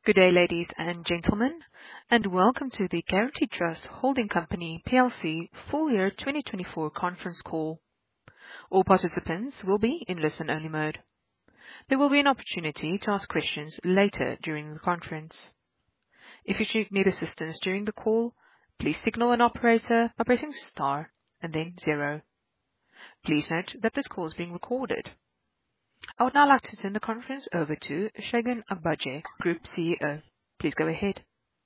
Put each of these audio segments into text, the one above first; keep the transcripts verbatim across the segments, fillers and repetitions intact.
Good day, ladies and gentlemen, and welcome to the Guaranty Trust Holding Company P L C full year twenty twenty-four conference call. All participants will be in listen-only mode. There will be an opportunity to ask questions later during the conference. If you should need assistance during the call, please signal an operator by pressing star and then zero. Please note that this call is being recorded. I would now like to turn the conference over to Segun Agbaje, Group C E O. Please go ahead.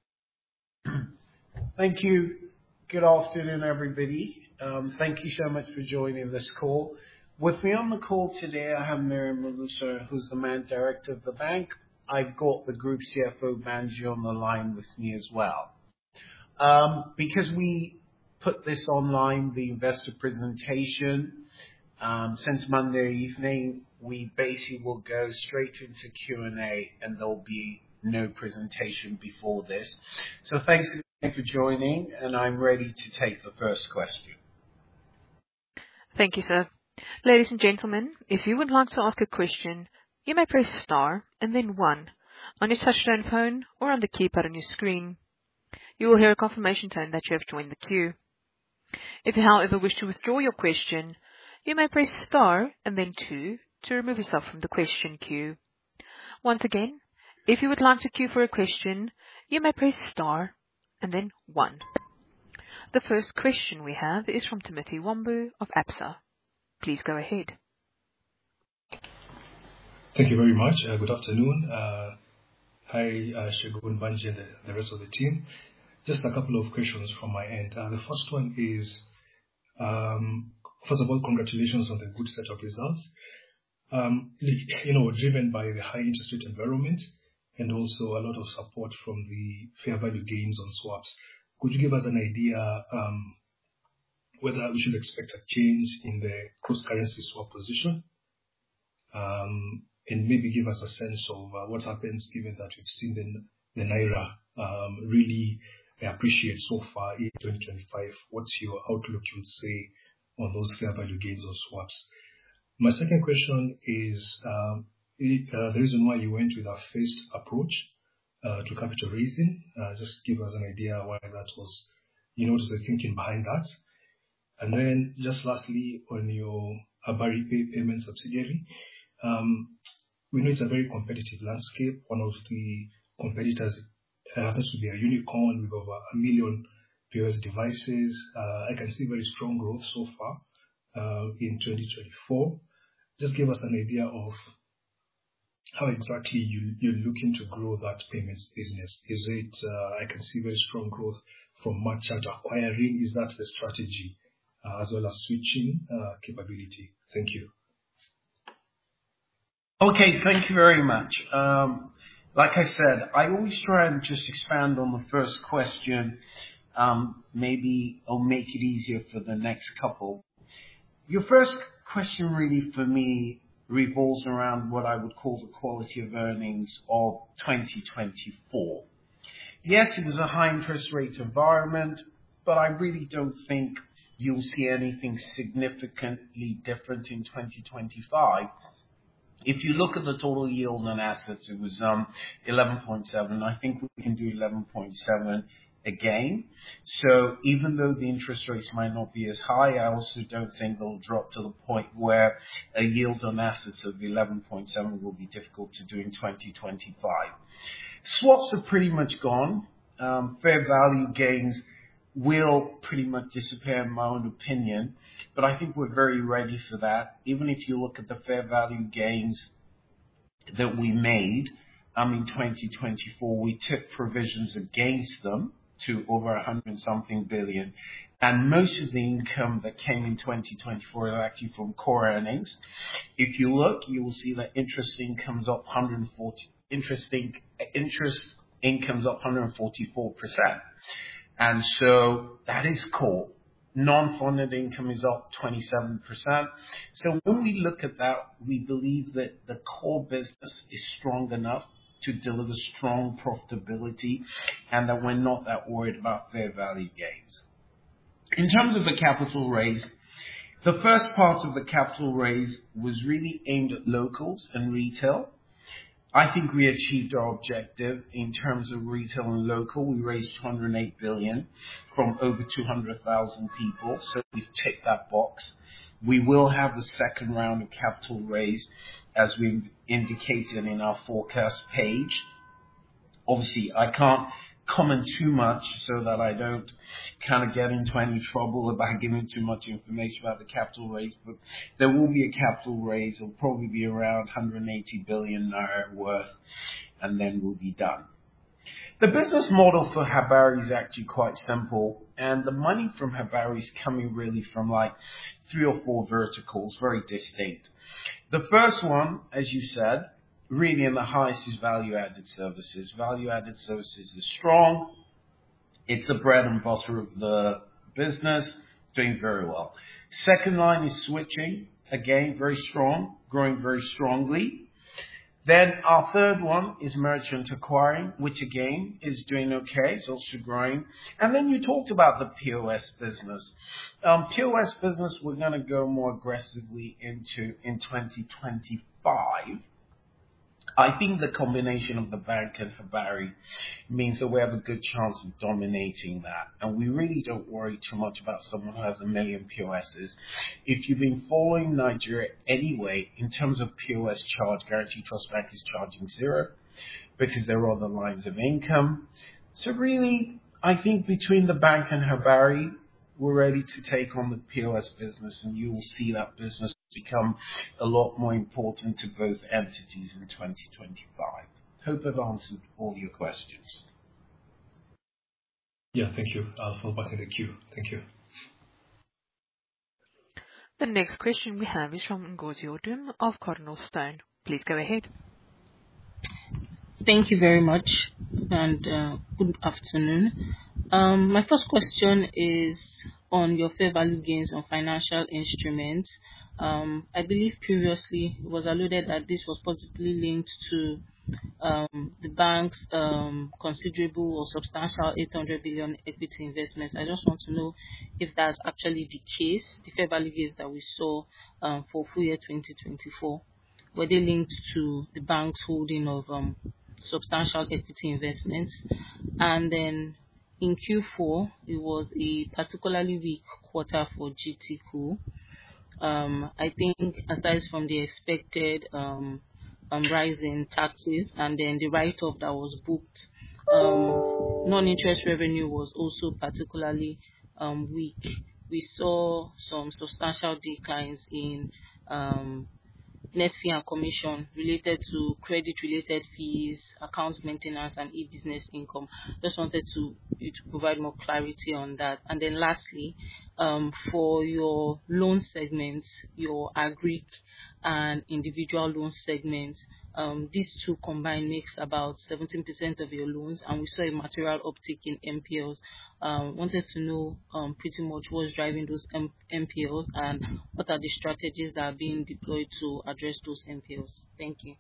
Thank you. Good afternoon, everybody. Um, thank you so much for joining this call. With me on the call today, I have Miriam Malusa, who's the Man Director of the bank. I've got the Group C F O, Banji, on the line with me as well. Um, because we put this online, the investor presentation, um, since Monday evening, we basically will go straight into Q and A, and there'll be no presentation before this. So thanks again for joining, and I'm ready to take the first question. Thank you, sir. Ladies and gentlemen, if you would like to ask a question, you may press star and then one on your touchtone phone or on the keypad on your screen. You will hear a confirmation tone that you have joined the queue. If you, however, wish to withdraw your question, you may press star and then two to remove yourself from the question queue. Once again, if you would like to queue for a question, you may press star and then one. The first question we have is from Timothy Wambu of Absa. Please go ahead. Thank you very much. Uh, good afternoon. Uh, hi, uh, Segun, Banji, and the, the rest of the team. Just a couple of questions from my end. Uh, the first one is, um, first of all, congratulations on the good set of results. Um, you know, driven by the high interest rate environment and also a lot of support from the fair value gains on swaps. Could you give us an idea um, whether we should expect a change in the cross-currency swap position? Um, and maybe give us a sense of uh, what happens given that we've seen the, the Naira um, really appreciate so far in twenty twenty-five. What's your outlook, you would say, on those fair value gains on swaps? My second question is um, it, uh, the reason why you went with a phased approach uh, to capital raising. Uh, just give us an idea why that was, you know, what was the thinking behind that. And then just lastly, on your Habari Pay payment subsidiary, um, we know it's a very competitive landscape. One of the competitors happens to be a unicorn with over a million P O S devices. Uh, I can see very strong growth so far uh, in twenty twenty-four. Just give us an idea of how exactly you, you're looking to grow that payments business. Is it, uh, I can see very strong growth from merchant acquiring. Is that the strategy uh, as well as switching uh, capability? Thank you. Okay, thank you very much. Um, like I said, I always try and just expand on the first question. Um, maybe I'll make it easier for the next couple. Your first question really for me revolves around what I would call the quality of earnings of twenty twenty-four. Yes, it was a high interest rate environment, but I really don't think you'll see anything significantly different in twenty twenty-five. If you look at the total yield on assets, it was um, eleven point seven. I think we can do eleven point seven again. So even though the interest rates might not be as high, I also don't think they'll drop to the point where a yield on assets of eleven point seven will be difficult to do in twenty twenty-five. Swaps are pretty much gone. Um, fair value gains will pretty much disappear in my own opinion, but I think we're very ready for that. Even if you look at the fair value gains that we made um, in twenty twenty-four, we took provisions against them to over a hundred something billion. And most of the income that came in twenty twenty-four is actually from core earnings. If you look, you will see that interest income's up one hundred forty, interest, in, interest income's up one hundred forty-four percent. And so that is core. Non-funded income is up twenty-seven percent. So when we look at that, we believe that the core business is strong enough to deliver strong profitability and that we're not that worried about fair value gains. In terms of the capital raise, the first part of the capital raise was really aimed at locals and retail. I think we achieved our objective in terms of retail and local. We raised two hundred eight billion from over two hundred thousand people, so we've ticked that box. We will have the second round of capital raise, as we've indicated in our forecast page. Obviously, I can't comment too much so that I don't kind of get into any trouble about giving too much information about the capital raise, but there will be a capital raise. It'll probably be around one hundred eighty billion naira worth, and then we'll be done. The business model for Habari is actually quite simple, and the money from Habari is coming really from like three or four verticals, very distinct. The first one, as you said, really in the highest is value-added services. Value-added services is strong. It's the bread and butter of the business, doing very well. Second line is switching, again, very strong, growing very strongly. Then our third one is merchant acquiring, which again is doing okay. It's also growing. And then you talked about the P O S business. Um, P O S business we're going to go more aggressively into in twenty twenty-five. I think the combination of the bank and Habari means that we have a good chance of dominating that. And we really don't worry too much about someone who has a million P O Ss. If you've been following Nigeria anyway, in terms of P O S charge, Guaranty Trust Bank is charging zero because there are other lines of income. So really, I think between the bank and Habari, we're ready to take on the P O S business, and you will see that business become a lot more important to both entities in twenty twenty-five. Hope I've answered all your questions. Yeah, thank you. I'll fall back in the queue. Thank you. The next question we have is from Ngozi Odum of Cardinal Stone. Please go ahead. Thank you very much, and uh, good afternoon. Um, my first question is on your fair value gains on financial instruments. Um, I believe previously it was alluded that this was possibly linked to um, the bank's um, considerable or substantial eight hundred billion equity investments. I just want to know if that's actually the case. The fair value gains that we saw um, for full year twenty twenty-four, were they linked to the bank's holding of um, substantial equity investments? And then in Q four, it was a particularly weak quarter for G T C O. Um, I think aside from the expected um, um, rise in taxes and then the write-off that was booked, um, non-interest revenue was also particularly um, weak. We saw some substantial declines in um, net fee and commission related to credit-related fees, account maintenance, and e-business income. Just wanted to you to provide more clarity on that. And then lastly, um, for your loan segments, your agri and individual loan segments, um, these two combined makes about seventeen percent of your loans, and we saw a material uptick in M P Ls. Um, wanted to know um, pretty much what's driving those M- MPLs and what are the strategies that are being deployed to address those M P Ls. Thank you.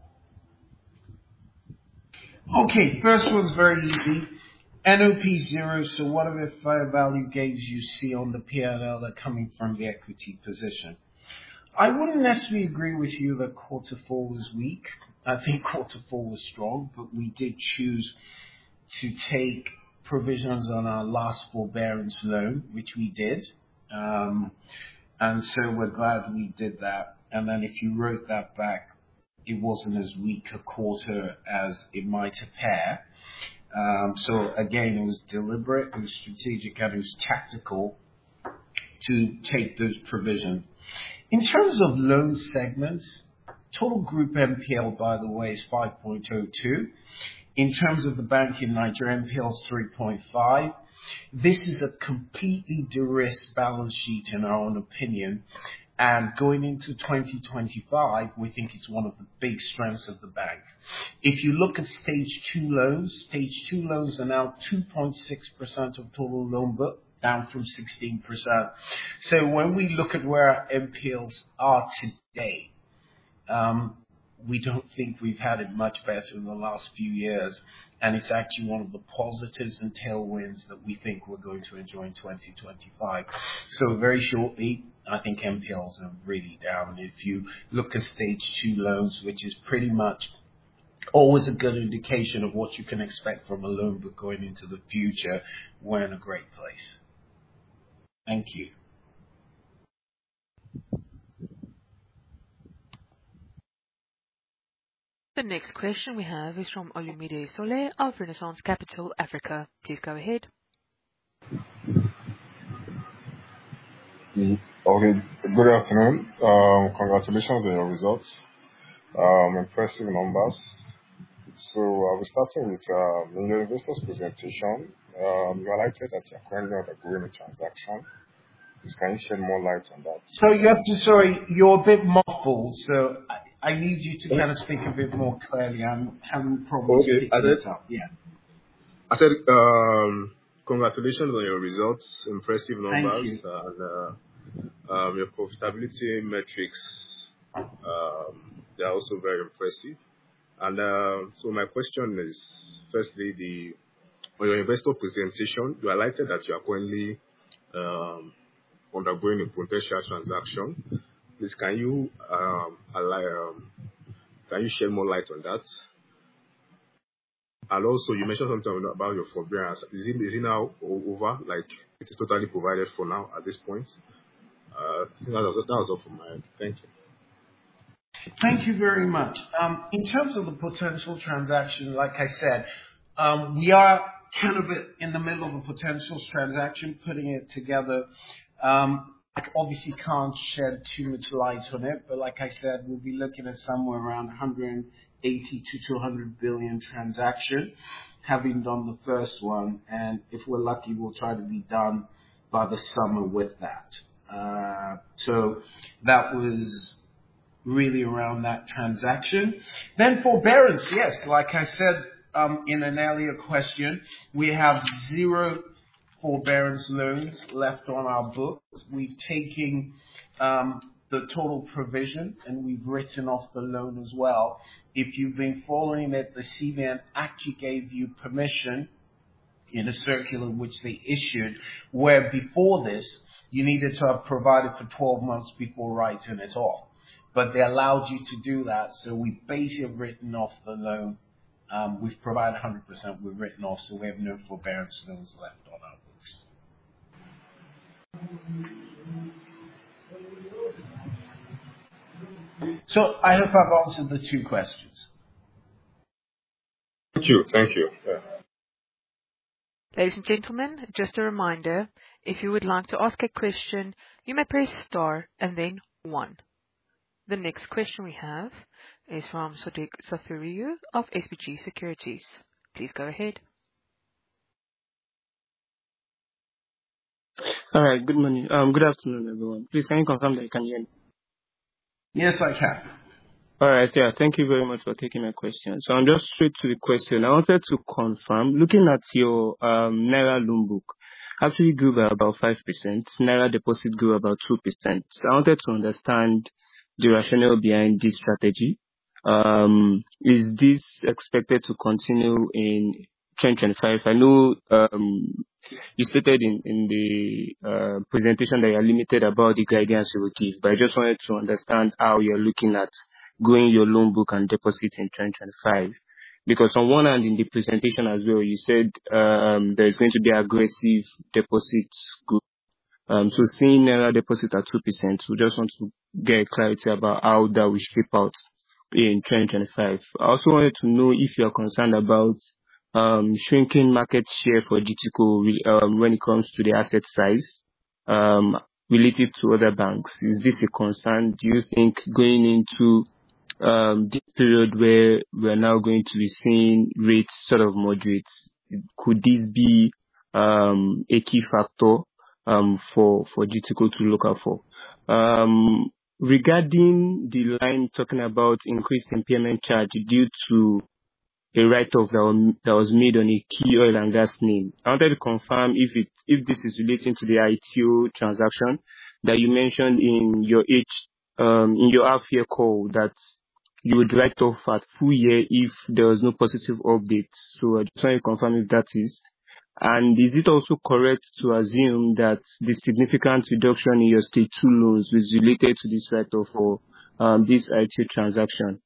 Okay, first one's very easy. N O P zero, so whatever fair value gains you see on the P and L are coming from the equity position. I wouldn't necessarily agree with you that quarter four was weak. I think quarter four was strong, but we did choose to take provisions on our last forbearance loan, which we did. Um, and so we're glad we did that. And then if you wrote that back, it wasn't as weak a quarter as it might appear. Um, so again, it was deliberate, it was strategic, and it was tactical to take those provisions. In terms of loan segments, total group M P L, by the way, is five point oh two. In terms of the bank in Nigeria, M P L is three point five. This is a completely de-risked balance sheet in our own opinion. And going into twenty twenty-five, we think it's one of the big strengths of the bank. If you look at stage two loans, stage two loans are now two point six percent of total loan book, down from sixteen percent. So when we look at where our M P Ls are today, um, we don't think we've had it much better in the last few years. And it's actually one of the positives and tailwinds that we think we're going to enjoy in twenty twenty-five. So very shortly, I think M P Ls are really down. If you look at stage two loans, which is pretty much always a good indication of what you can expect from a loan book going into the future. We're in a great place. Thank you. The next question we have is from Olumide Sole of Renaissance Capital Africa. Please go ahead. Okay, good afternoon. Um, congratulations on your results. Um, impressive numbers. So I will starting with um, in your investors presentation. Um, you highlighted that you're currently undergoing a transaction. Please, can you shed more light on that? So you have to, sorry, you're a bit muffled, so I, I need you to kind of speak a bit more clearly. I'm having problems Okay, picking I said, this up. Yeah. I said, um, congratulations on your results, impressive Thank numbers, you. and uh, um, your profitability metrics, um, they are also very impressive. And uh, so my question is, firstly, the on your investor presentation, you highlighted that you are currently um, undergoing a potential transaction. Please, can you um, allow, um, can you shed more light on that? And also, you mentioned something about your forbearance. Is it is it now over? Like it is totally provided for now at this point? Uh, that was that was all from my end. Thank you. Thank you very much. Um, in terms of the potential transaction, like I said, um, we are kind of in the middle of a potential transaction, putting it together. Um, I obviously can't shed too much light on it, but like I said, we'll be looking at somewhere around one hundred eighty to two hundred billion transaction, having done the first one, and if we're lucky, we'll try to be done by the summer with that. Uh, so that was really around that transaction. Then forbearance, yes, like I said um, in an earlier question, we have zero forbearance loans left on our books. We've taken um, the total provision and we've written off the loan as well. If you've been following it, the C B N actually gave you permission in a circular which they issued, where before this, you needed to have provided for twelve months before writing it off. But they allowed you to do that, so we basically have written off the loan. Um, we've provided one hundred percent, we've written off, so we have no forbearance loans left on our books. So I hope I've answered the two questions. Thank you. Thank you. Yeah. Ladies and gentlemen, just a reminder, if you would like to ask a question, you may press star and then one. The next question we have is from Sadiq Safiriyu of S B G Securities. Please go ahead. All right. Good morning. Um, good afternoon, everyone. Please, can you confirm that you can hear me? Yes, I can. All right. Yeah. Thank you very much for taking my question. So I'm just straight to the question. I wanted to confirm, looking at your um, Naira loan book, actually grew by about five percent. Naira deposit grew about two percent. So I wanted to understand the rationale behind this strategy. Um, is this expected to continue in twenty twenty-five? I know um, you stated in, in the uh, presentation that you're limited about the guidance you will give, but I just wanted to understand how you're looking at growing your loan book and deposit in twenty twenty-five. Because on one hand, in the presentation as well, you said um, there's going to be aggressive deposit growth. Um, so seeing Naira deposit at two percent, we just want to get clarity about how that will shape out in twenty twenty-five. I also wanted to know if you're concerned about um, shrinking market share for G T C O um, when it comes to the asset size um, relative to other banks. Is this a concern? Do you think going into um, this period where we're now going to be seeing rates sort of moderate, could this be um, a key factor um, for, for G T C O to look out for? Um, regarding the line talking about increased impairment charge due to a write-off that was, that was made on a key oil and gas name, I wanted to confirm if it if this is relating to the I T O transaction that you mentioned in your H um, in your half-year call that you would write off at full year if there was no positive update. So I just want to confirm if that is. And is it also correct to assume that the significant reduction in your stage two loans is related to this write-off for um, this I T O transaction?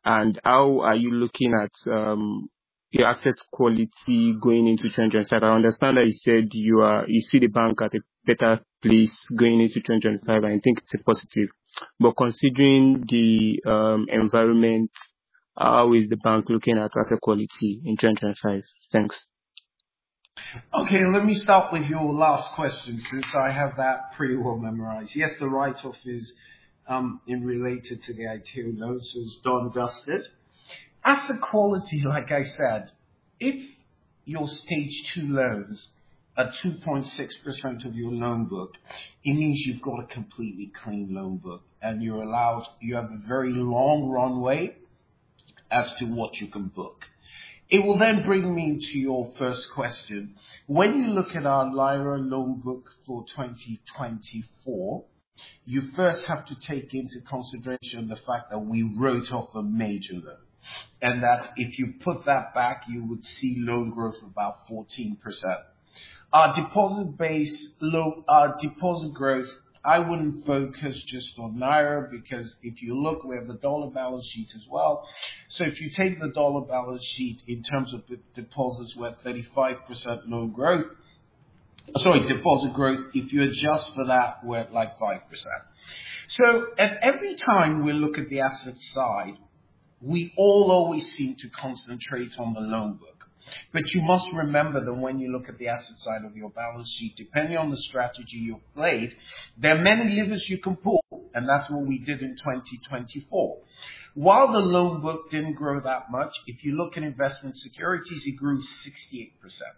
And how are you looking at um, your asset quality going into twenty twenty-five? I understand that you said you are you see the bank at a better place going into twenty twenty-five, and I think it's a positive. But considering the um, environment, how is the bank looking at asset quality in twenty twenty-five? Thanks. Okay, let me start with your last question, since I have that pretty well memorized. Yes, the write-off is um, in related to the I T O loans, so it's done, dusted. Asset quality, like I said, if your stage two loans are two point six percent of your loan book, it means you've got a completely clean loan book, and you're allowed, you have a very long runway as to what you can book. It will then bring me to your first question. When you look at our Lyra loan book for twenty twenty-four, you first have to take into consideration the fact that we wrote off a major loan. And that if you put that back, you would see loan growth of about fourteen percent. Our deposit base, low, our deposit growth, I wouldn't focus just on Naira, because if you look, we have the dollar balance sheet as well. So if you take the dollar balance sheet in terms of the deposits, we're at thirty-five percent loan growth. Sorry, deposit growth. If you adjust for that, we're at like five percent. So at every time we look at the asset side, we all always seem to concentrate on the loan book. But you must remember that when you look at the asset side of your balance sheet, depending on the strategy you've played, there are many levers you can pull, and that's what we did in twenty twenty-four. While the loan book didn't grow that much, if you look at investment securities, it grew sixty-eight percent.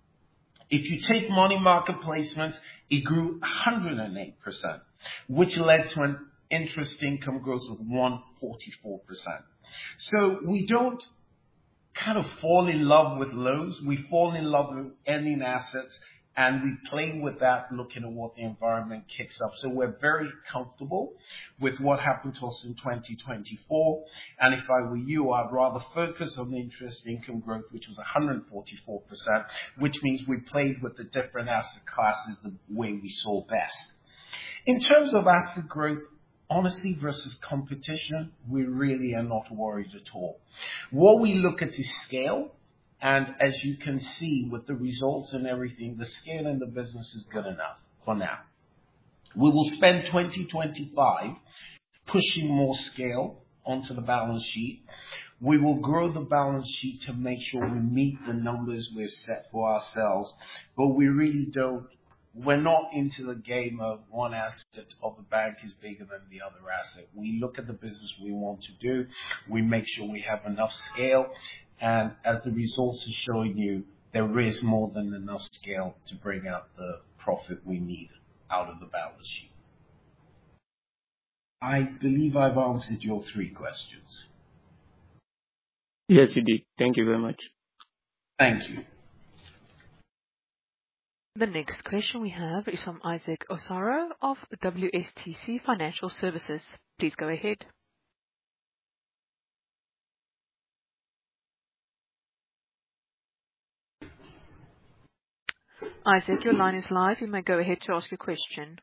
If you take money market placements, it grew one hundred eight percent, which led to an interest income growth of one hundred forty-four percent. So we don't kind of fall in love with loans. We fall in love with earning assets, and we play with that, looking at what the environment kicks up. So we're very comfortable with what happened to us in twenty twenty-four. And if I were you, I'd rather focus on the interest income growth, which was one hundred forty-four percent, which means we played with the different asset classes the way we saw best. In terms of asset growth, honestly, versus competition, we really are not worried at all. What we look at is scale, and as you can see with the results and everything, the scale in the business is good enough for now. We will spend twenty twenty-five pushing more scale onto the balance sheet. We will grow the balance sheet to make sure we meet the numbers we've set for ourselves, but we really don't We're not into the game of one asset of the bank is bigger than the other asset. We look at the business we want to do. We make sure we have enough scale. And as the results are showing you, there is more than enough scale to bring out the profit we need out of the balance sheet. I believe I've answered your three questions. Yes, you did. Thank you very much. Thank you. The next question we have is from Isaac Osaro of W S T C Financial Services. Please go ahead. Isaac, your line is live. You may go ahead to ask your question.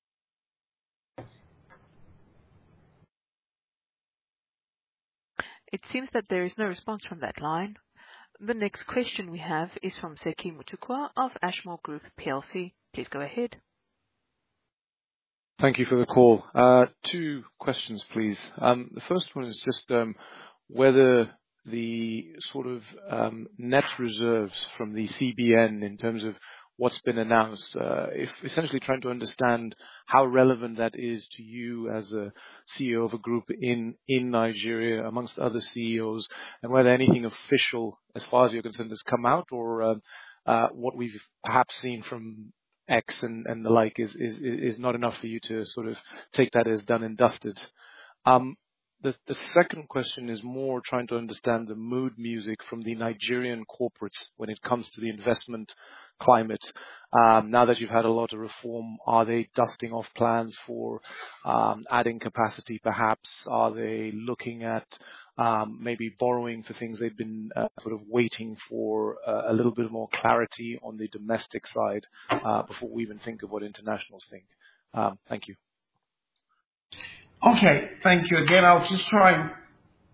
It seems that there is no response from that line. The next question we have is from Seki Mutukwa of Ashmore Group P L C. Please go ahead. Thank you for the call. Uh, two questions, please. Um, the first one is just um, whether the sort of um, net reserves from the C B N in terms of what's been announced, uh, if essentially trying to understand how relevant that is to you as a C E O of a group in, in Nigeria amongst other C E Os, and whether anything official, as far as you're concerned, has come out, or um, uh, what we've perhaps seen from X and, and the like is, is, is not enough for you to sort of take that as done and dusted. Um, the, the second question is more trying to understand the mood music from the Nigerian corporates when it comes to the investment climate. Um, now that you've had a lot of reform, are they dusting off plans for um, adding capacity perhaps? Are they looking at um, maybe borrowing for things they've been uh, sort of waiting for uh, a little bit more clarity on the domestic side uh, before we even think of what internationals think? Um, thank you. Okay, thank you again. I'll just try and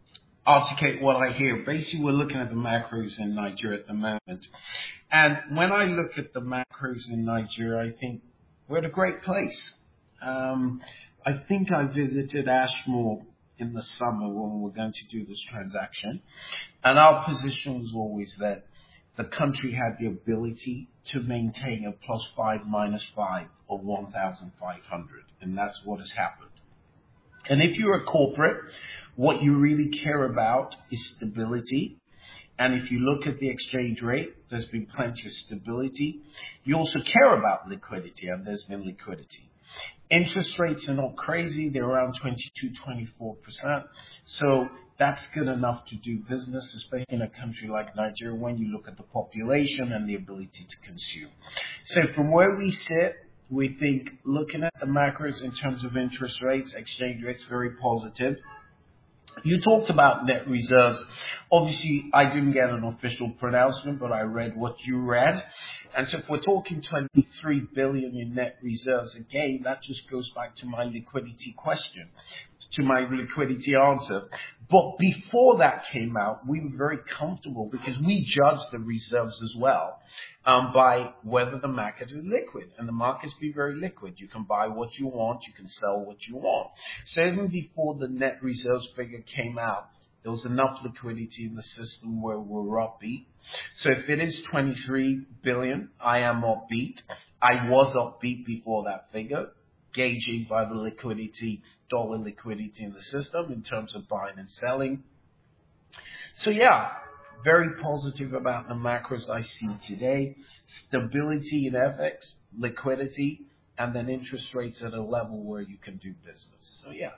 articulate what I hear. Basically, we're looking at the macros in Nigeria at the moment. And when I look at the macros in Nigeria, I think we're at a great place. Um, I think I visited Ashmore in the summer when we were going to do this transaction. And our position was always that the country had the ability to maintain a plus five, minus five of one thousand five hundred. And that's what has happened. And if you're a corporate, what you really care about is stability. And if you look at the exchange rate, there's been plenty of stability. You also care about liquidity, and there's been liquidity. Interest rates are not crazy. They're around twenty-two, twenty-four percent. So that's good enough to do business, especially in a country like Nigeria when you look at the population and the ability to consume. So from where we sit, we think looking at the macros in terms of interest rates, exchange rates, very positive. You talked about net reserves. Obviously, I didn't get an official pronouncement, but I read what you read. And so if we're talking twenty-three billion in net reserves, again, that just goes back to my liquidity question, to my liquidity answer. But before that came out, we were very comfortable because we judged the reserves as well um, by whether the market is liquid. And the markets be very liquid. You can buy what you want. You can sell what you want. So even before the net reserves figure came out, there was enough liquidity in the system where we're upbeat. So if it is twenty-three billion, I am upbeat. I was upbeat before that figure, gauging by the liquidity, dollar liquidity in the system in terms of buying and selling. So yeah, very positive about the macros I see today. Stability in F X, liquidity, and then interest rates at a level where you can do business. So yeah.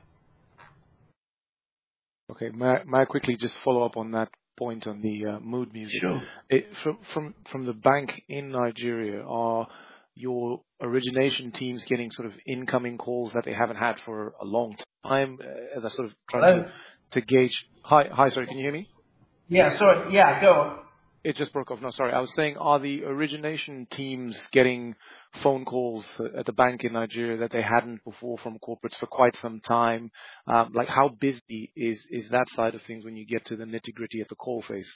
Okay, may I, may I quickly just follow up on that point on the uh, mood music? Sure. It, from, from, from the bank in Nigeria, are your origination teams getting sort of incoming calls that they haven't had for a long time, uh, as I sort of try to, to gauge? Hi, hi, sorry, can you hear me? Yeah, sorry, yeah, go on. It just broke off. No, sorry. I was saying, are the origination teams getting phone calls at the bank in Nigeria that they hadn't before from corporates for quite some time? Um, like, how busy is, is that side of things when you get to the nitty-gritty at the call face?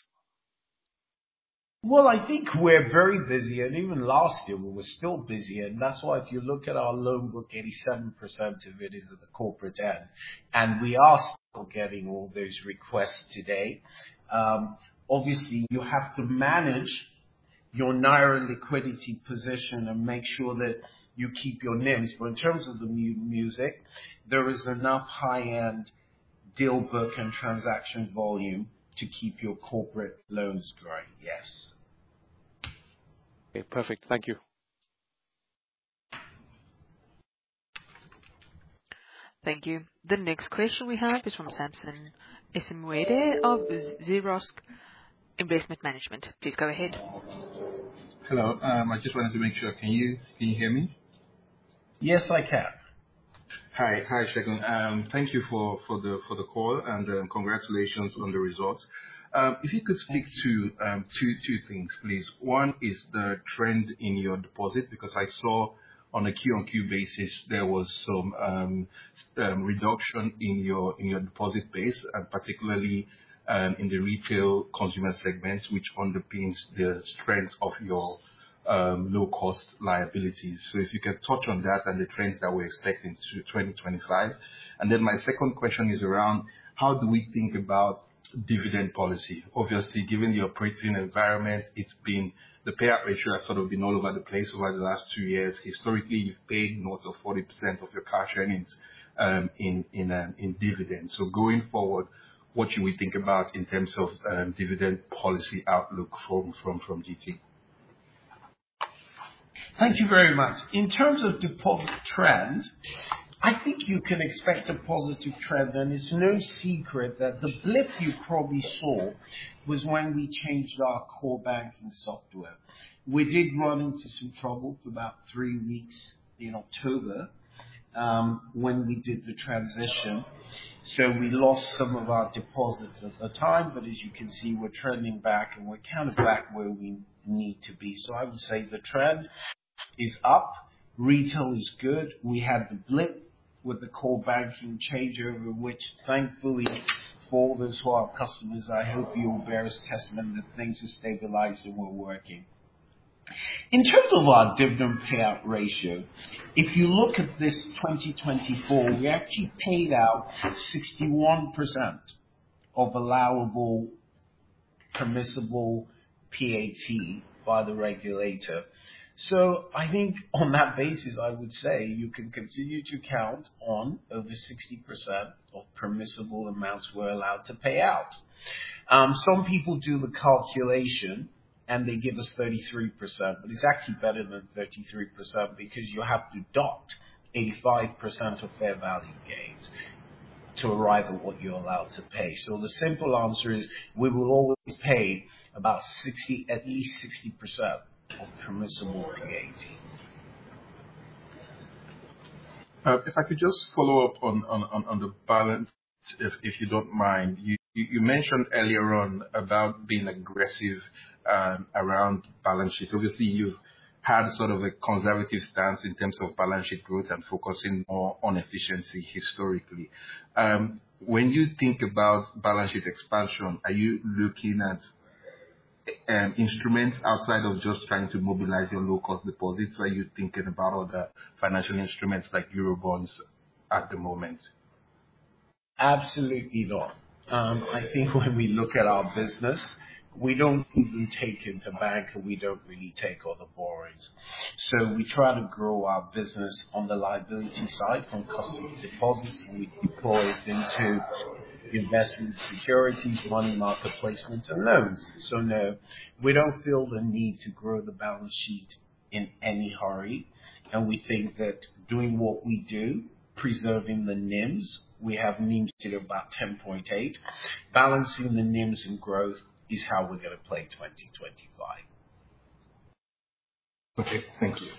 Well, I think we're very busy, and even last year we were still busy, and that's why if you look at our loan book, eighty-seven percent of it is at the corporate end, and we are still getting all those requests today. Um, obviously, you have to manage your Naira liquidity position and make sure that you keep your N I Ms, but in terms of the mu- music, there is enough high-end deal book and transaction volume to keep your corporate loans growing, yes. Okay, perfect. Thank you. Thank you. The next question we have is from Samson Esimwede of Zerosk Investment Management. Please go ahead. Hello. Um, I just wanted to make sure. Can you can you hear me? Yes, I can. Hi, hi, Segun. Um, thank you for, for the for the call and um, congratulations on the results. Um, if you could speak to um, two two things, please. One is the trend in your deposit, because I saw on a Q on Q basis there was some um, um, reduction in your in your deposit base, and particularly um, in the retail consumer segments, which underpins the strength of your um, low-cost liabilities. So if you can touch on that and the trends that we're expecting to twenty twenty-five. And then my second question is around how do we think about dividend policy? Obviously, given the operating environment, it's been the payout ratio has sort of been all over the place over the last two years. Historically, you've paid north of forty percent of your cash earnings um, in in um, in dividends. So going forward, what should we think about in terms of um, dividend policy outlook from from from G T? Thank you very much. In terms of deposit trend, I think you can expect a positive trend, and it's no secret that the blip you probably saw was when we changed our core banking software. We did run into some trouble for about three weeks in October um, when we did the transition. So we lost some of our deposits at the time, but as you can see, we're trending back, and we're kind of back where we need to be. So I would say the trend is up. Retail is good. We had the blip with the core banking changeover, which thankfully twenty-four, those who are our customers, I hope you'll bear as testament that things are stabilized and we're working. In terms of our dividend payout ratio, if you look at this twenty twenty-four, we actually paid out sixty-one percent of allowable, permissible P A T by the regulator. So I think on that basis, I would say you can continue to count on over sixty percent of permissible amounts we're allowed to pay out. Um, some people do the calculation and they give us thirty-three percent, but it's actually better than thirty-three percent because you have to deduct eighty-five percent of fair value gains to arrive at what you're allowed to pay. So the simple answer is we will always pay about sixty, at least sixty percent of permissible P A T. Uh, if I could just follow up on, on, on, on the balance, if, if you don't mind. You, you, you mentioned earlier on about being aggressive um, around balance sheet. Obviously, you've had sort of a conservative stance in terms of balance sheet growth and focusing more on efficiency historically. Um, when you think about balance sheet expansion, are you looking at Um, instruments outside of just trying to mobilize your low-cost deposits? Are you thinking about other financial instruments like Eurobonds at the moment? Absolutely not. Um, I think when we look at our business, we don't even take into bank and we don't really take other borrowings. So we try to grow our business on the liability side from customer deposits, and we deploy it into investment securities, money market placement, and loans. So no, we don't feel the need to grow the balance sheet in any hurry. And we think that doing what we do, preserving the N I Ms, we have N I Ms to about ten point eight, balancing the N I Ms and growth is how we're going to play twenty twenty-five. Okay, thank you.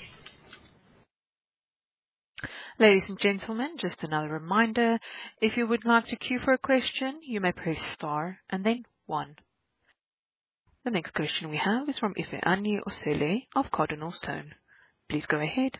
Ladies and gentlemen, just another reminder, if you would like to queue for a question, you may press star and then one. The next question we have is from Ifeanyi Osele of Cardinal Stone. Please go ahead.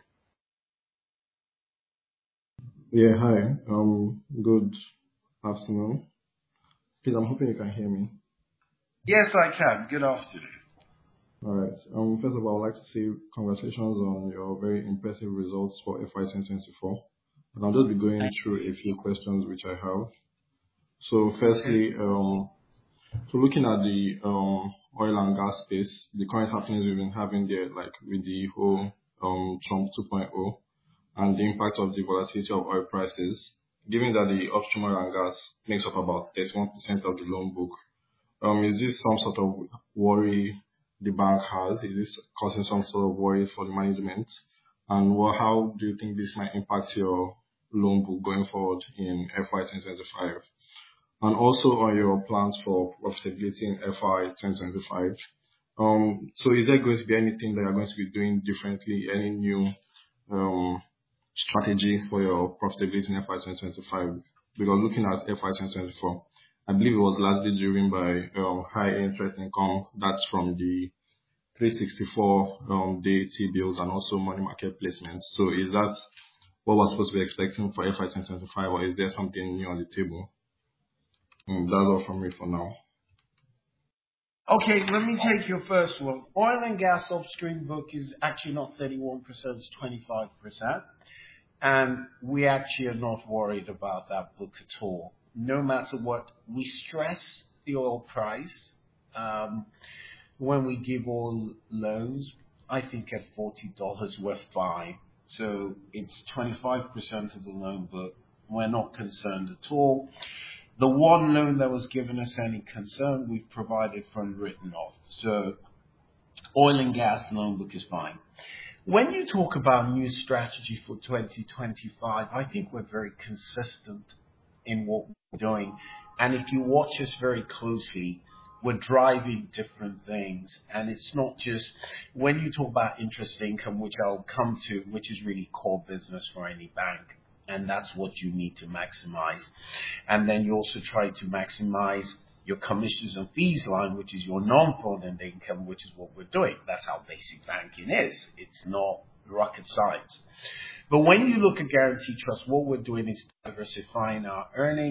Yeah, hi. Um, good afternoon. Please, I'm hoping you can hear me. Yes, I can. Good afternoon. All right. Um, first of all, I'd like to say congratulations on your very impressive results for F Y twenty twenty-four. And I'll just be going through a few questions which I have. So firstly, um, so looking at the um, oil and gas space, the current happenings we've been having there, like with the whole um, Trump two point oh and the impact of the volatility of oil prices, given that the upstream oil and gas makes up about thirty-one percent of the loan book, um, is this some sort of worry the bank has? Is this causing some sort of worry for the management? And well, how do you think this might impact your loan book going forward in F Y twenty twenty-five? And also on your plans for profitability in F Y twenty twenty-five. Um, so is there going to be anything that you're going to be doing differently, any new um, strategy for your profitability in F Y twenty twenty-five? Because looking at F Y twenty twenty-four, I believe it was largely driven by um, high interest income. That's from the three sixty-four um, day T-bills and also money market placements. So is that what we're supposed to be expecting for F Y twenty twenty-five, or is there something new on the table? And that's all from me for now. Okay, let me take your first one. Oil and gas upstream book is actually not thirty-one percent, it's twenty-five percent. And we actually are not worried about that book at all. No matter what, we stress the oil price. Um, when we give oil loans, I think at forty dollars we're fine. So it's twenty-five percent of the loan book. We're not concerned at all. The one loan that was given us any concern, we've provided for and written off. So oil and gas loan book is fine. When you talk about new strategy for twenty twenty-five, I think we're very consistent in what we're doing. And if you watch us very closely, we're driving different things. And it's not just, when you talk about interest income, which I'll come to, which is really core business for any bank. And that's what you need to maximize. And then you also try to maximize your commissions and fees line, which is your non-fraudulent income, which is what we're doing. That's how basic banking is. It's not rocket science. But when you look at Guaranty Trust, what we're doing is diversifying our earnings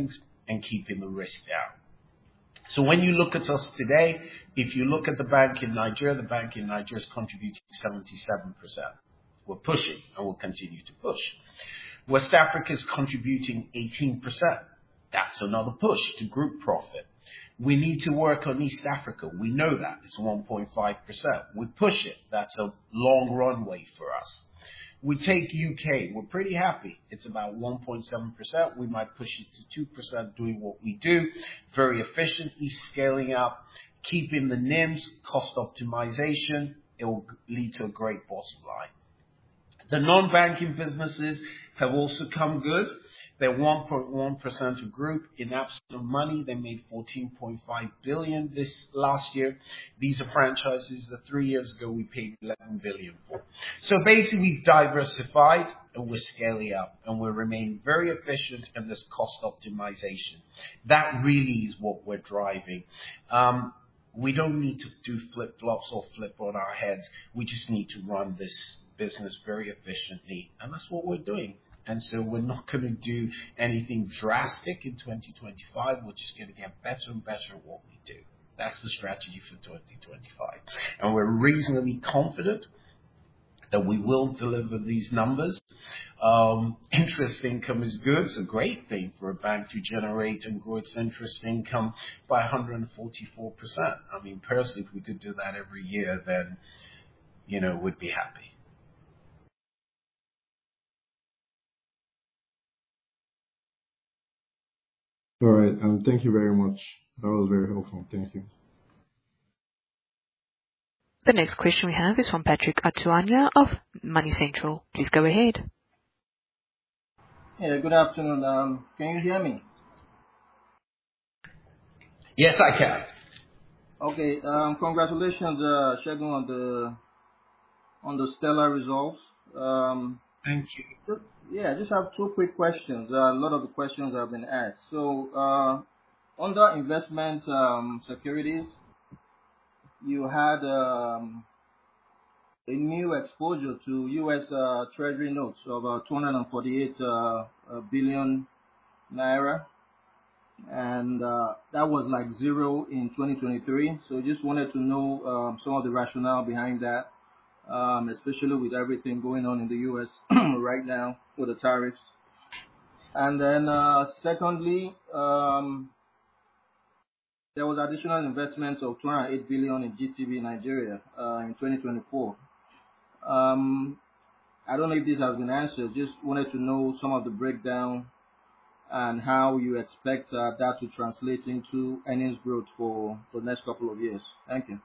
and keeping the risk down. So when you look at us today, if you look at the bank in Nigeria, the bank in Nigeria is contributing seventy-seven percent. We're pushing and we'll continue to push. West Africa is contributing eighteen percent. That's another push to group profit. We need to work on East Africa. We know that. It's one point five percent. We push it. That's a long runway for us. We take U K. We're pretty happy. It's about one point seven percent. We might push it to two percent doing what we do, very efficiently scaling up, keeping the N I Ms, cost optimization. It will lead to a great bottom line. The non-banking businesses have also come good. They're one point one percent of group. In absolute money, they made fourteen point five billion dollars this last year. These are franchises that three years ago we paid eleven billion dollars for. So basically, we've diversified and we're scaling up and we're remaining very efficient in this cost optimization. That really is what we're driving. Um, we don't need to do flip-flops or flip on our heads. We just need to run this business very efficiently, and that's what we're doing. And so we're not going to do anything drastic in twenty twenty-five. We're just going to get better and better at what we do. That's the strategy for twenty twenty-five. And we're reasonably confident that we will deliver these numbers. Um, interest income is good. It's a great thing for a bank to generate and grow its interest income by one hundred forty-four percent. I mean, personally, if we could do that every year, then, you know, we'd be happy. All right. Um, thank you very much. That was very helpful. Thank you. The next question we have is from Patrick Atuanya of Money Central. Please go ahead. Yeah, good afternoon. Um, can you hear me? Yes, I can. Okay. Um, congratulations, uh, Segun, on the on the stellar results. Um, Thank you. Yeah, I just have two quick questions. Uh, a lot of the questions have been asked. So, uh, under investment um, securities, you had um, a new exposure to U S uh, Treasury notes of uh, two hundred forty-eight uh, uh, billion naira, and uh, that was like zero in twenty twenty-three. So, just wanted to know um, some of the rationale behind that. Um, especially with everything going on in the U S right now with the tariffs. And then uh, secondly, um, there was additional investment of two hundred eight billion dollars in G T B Nigeria uh, in twenty twenty-four. Um, I don't know if this has been answered. Just wanted to know some of the breakdown and how you expect uh, that to translate into earnings growth for, for the next couple of years. Thank you.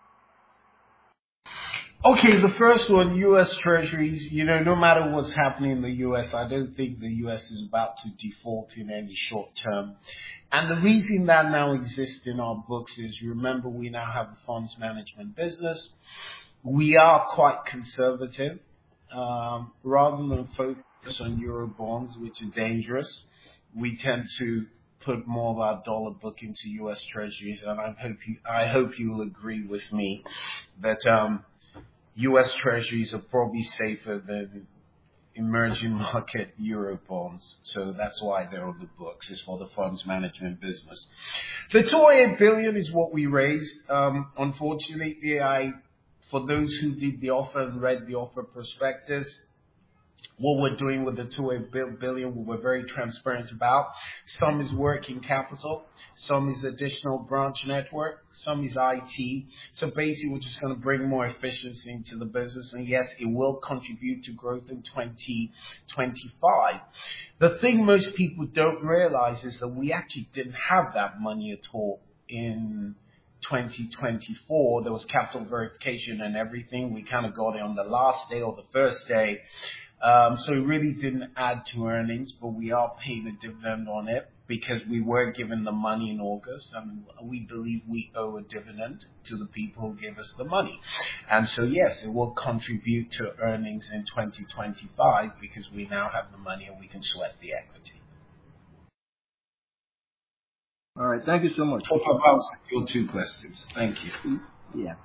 Okay, the first one, U S Treasuries, you know, no matter what's happening in the U S, I don't think the U S is about to default in any short term. And the reason that now exists in our books is, remember, we now have a funds management business. We are quite conservative. Um, rather than focus on Euro bonds, which is dangerous, we tend to put more of our dollar book into U S Treasuries. And I hope you, I hope you will agree with me that, um, U S Treasuries are probably safer than emerging market Euro bonds. So that's why they're on the books. It's for the funds management business. The two point eight billion is what we raised. Um, unfortunately, I, for those who did the offer and read the offer prospectus, what we're doing with the two point eight billion, we're very transparent about. Some is working capital, some is additional branch network, some is I T. So basically, we're just going to bring more efficiency into the business. And yes, it will contribute to growth in twenty twenty-five. The thing most people don't realize is that we actually didn't have that money at all in twenty twenty-four. There was capital verification and everything. We kind of got it on the last day or the first day. Um, so it really didn't add to earnings, but we are paying a dividend on it because we were given the money in August, and we believe we owe a dividend to the people who gave us the money. And so, yes, it will contribute to earnings in twenty twenty-five because we now have the money and we can sweat the equity. All right. Thank you so much. Hope I've answered your two questions. Thank you. Yeah.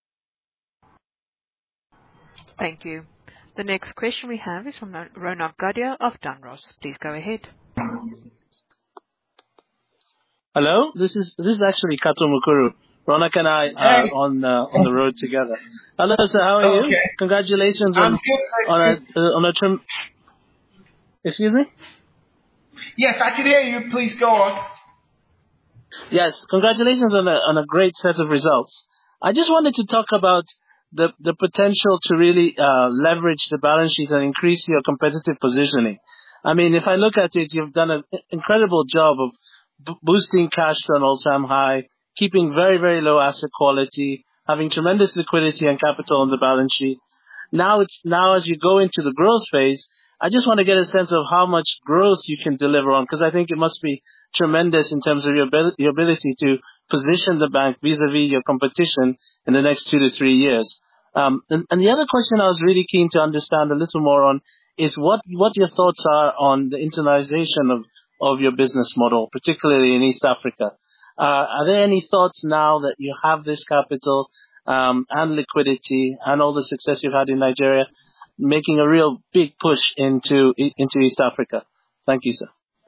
Thank you. The next question we have is from Ronak Gadia of Dunross. Please go ahead. Hello, this is this is actually Kato Mukuru. Ronak and I are Hey. on uh, on the road together. Hello, sir. How are you? Okay. Congratulations I'm on good. on a uh, on a trim. Excuse me. Yes, I can hear you. Please go on. Yes, congratulations on a on a great set of results. I just wanted to talk about the the potential to really uh, leverage the balance sheet and increase your competitive positioning. I mean, if I look at it, you've done an incredible job of b- boosting cash to an all-time high, keeping very, very low asset quality, having tremendous liquidity and capital on the balance sheet. Now it's now as you go into the growth phase, I just want to get a sense of how much growth you can deliver on, because I think it must be tremendous in terms of your abil- your ability to position the bank vis-a-vis your competition in the next two to three years. Um, and, and the other question I was really keen to understand a little more on is what what your thoughts are on the internationalization of of your business model, particularly in East Africa. Uh, are there any thoughts now that you have this capital um, and liquidity and all the success you've had in Nigeria, making a real big push into into East Africa? Thank you, sir.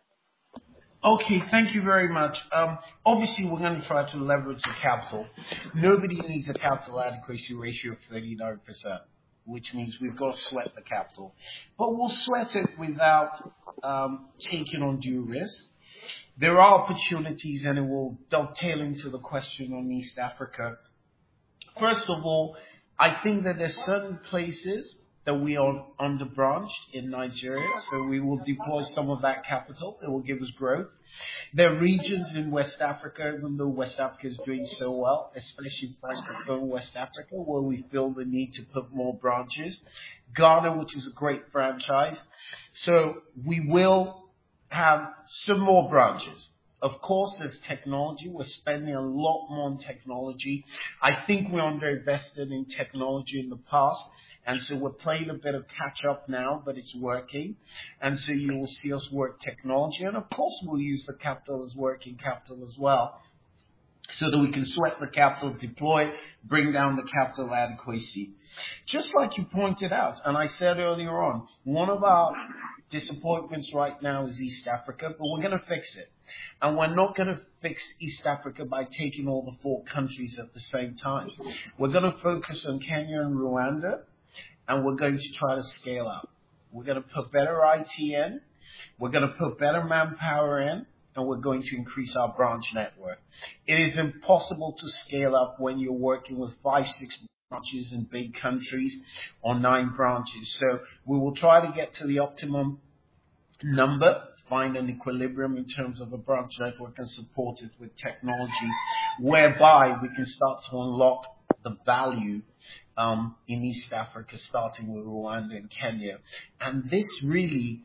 Okay, thank you very much. Um, obviously, we're going to try to leverage the capital. Nobody needs a capital adequacy ratio of thirty-nine percent, which means we've got to sweat the capital. But we'll sweat it without um, taking undue risk. There are opportunities, and it will dovetail into the question on East Africa. First of all, I think that there's certain places that we are under-branched in Nigeria, so we will deploy some of that capital. It will give us growth. There are regions in West Africa, even though West Africa is doing so well, especially Francophone West Africa, where we feel the need to put more branches. Ghana, which is a great franchise. So we will have some more branches. Of course, there's technology. We're spending a lot more on technology. I think we underinvested in technology in the past. And so we're playing a bit of catch up now, but it's working. And so you will see us work technology. And of course, we'll use the capital as working capital as well, so that we can sweat the capital, deploy, bring down the capital adequacy. Just like you pointed out, and I said earlier on, one of our disappointments right now is East Africa, but we're going to fix it. And we're not going to fix East Africa by taking all the four countries at the same time. We're going to focus on Kenya and Rwanda, and we're going to try to scale up. We're going to put better I T in, we're going to put better manpower in, and we're going to increase our branch network. It is impossible to scale up when you're working with five, six branches in big countries or nine branches. So we will try to get to the optimum number, find an equilibrium in terms of a branch network and support it with technology, whereby we can start to unlock the value um, in East Africa, starting with Rwanda and Kenya. And this really,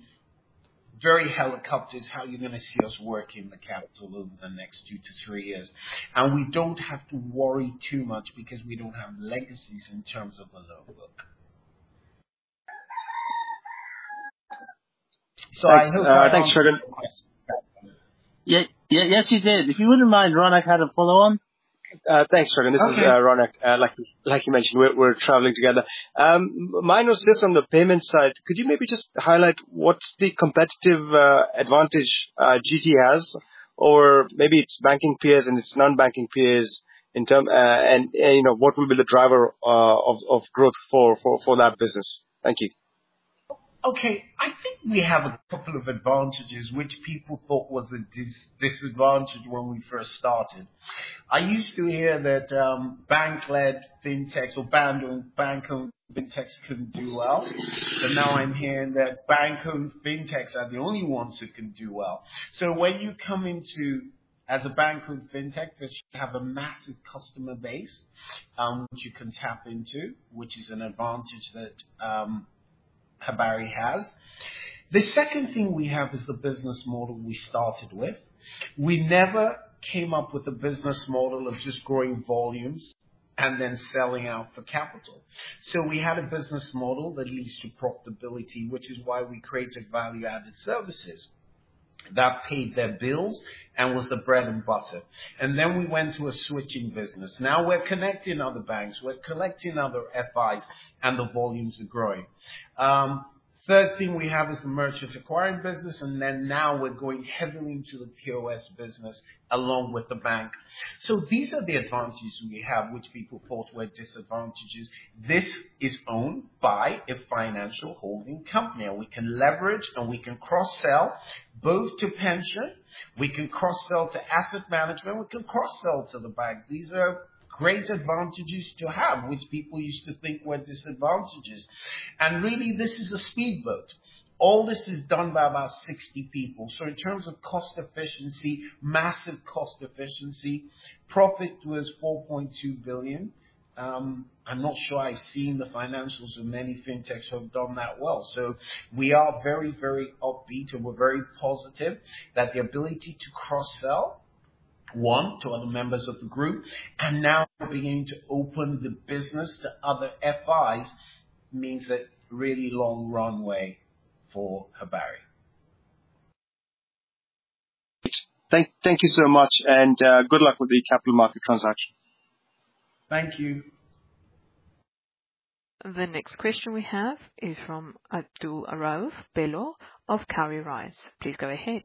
very helicopter, is how you're going to see us work in the capital over the next two to three years. And we don't have to worry too much because we don't have legacies in terms of the loan book. So Thanks, I hope uh, I thanks, answered Shergan. your question. Yeah, yeah, yes, you did. If you wouldn't mind, Ronak had a follow-on. Uh, thanks, Shergan. This is Okay. uh, Ronak. Uh, like like you mentioned, we're, we're traveling together. Um, mine was just on the payment side. Could you maybe just highlight what's the competitive uh, advantage uh, G T has, or maybe its banking peers and its non-banking peers in term, uh, and uh, you know, what will be the driver uh, of of growth for, for for that business? Thank you. Okay, I think we have a couple of advantages which people thought was a dis- disadvantage when we first started. I used to hear that um, bank-led fintechs or bank-owned, bank-owned fintechs couldn't do well, but now I'm hearing that bank-owned fintechs are the only ones who can do well. So when you come into as a bank-owned fintech, you have a massive customer base um, which you can tap into, which is an advantage that um, Habari has. The second thing we have is the business model we started with. We never came up with a business model of just growing volumes and then selling out for capital. So we had a business model that leads to profitability, which is why we created value-added services that paid their bills and was the bread and butter. And then we went to a switching business. Now we're connecting other banks, we're collecting other F Is, and the volumes are growing. Um, Third thing we have is the merchant acquiring business, and then now we're going heavily into the P O S business along with the bank. So these are the advantages we have, which people thought were disadvantages. This is owned by a financial holding company, and we can leverage and we can cross-sell both to pension, we can cross-sell to asset management, we can cross-sell to the bank. These are great advantages to have, which people used to think were disadvantages. And really, this is a speedboat. All this is done by about sixty people. So in terms of cost efficiency, massive cost efficiency, profit was four point two billion. Um, I'm not sure I've seen the financials of many fintechs who have done that well. So we are very, very upbeat, and we're very positive that the ability to cross-sell, one, to other members of the group, and now beginning to open the business to other F Is means that really long runway for Habari. Thank, thank you so much, and uh, good luck with the capital market transaction. Thank you. The next question we have is from Abdul Arauf Bello of Cowrie Rise. Please go ahead.